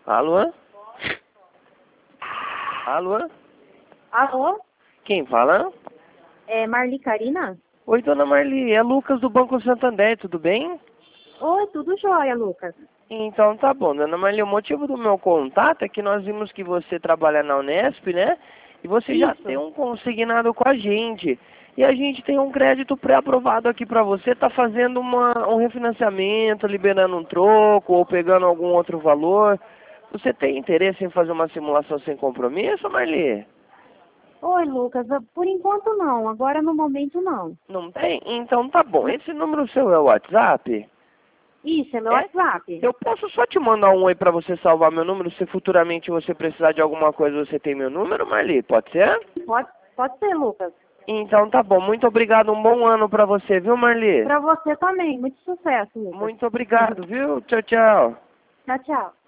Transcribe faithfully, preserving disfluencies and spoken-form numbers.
Alô? Alô? Alô? Quem fala? É Marli Karina? Oi, dona Marli, é Lucas do Banco Santander, tudo bem? Oi, tudo jóia, Lucas. Então tá bom, dona Marli, o motivo do meu contato é que nós vimos que você trabalha na Unesp, né? E você já Isso. tem um consignado com a gente. E a gente tem um crédito pré-aprovado aqui pra você, tá fazendo uma, um refinanciamento, liberando um troco ou pegando algum outro valor. Você tem interesse em fazer uma simulação sem compromisso, Marli? Oi, Lucas. Por enquanto não, agora no momento não. Não tem? Então tá bom. Esse número seu é o WhatsApp? Isso, é meu É? WhatsApp. Eu posso só te mandar um oi pra você salvar meu número, se futuramente você precisar de alguma coisa, você tem meu número, Marli? Pode ser? Pode, pode ser, Lucas. Então tá bom. Muito obrigado. Um bom ano pra você, viu, Marli? Pra você também. Muito sucesso, Lucas. Muito obrigado, viu? Tchau, tchau. Tchau, tchau.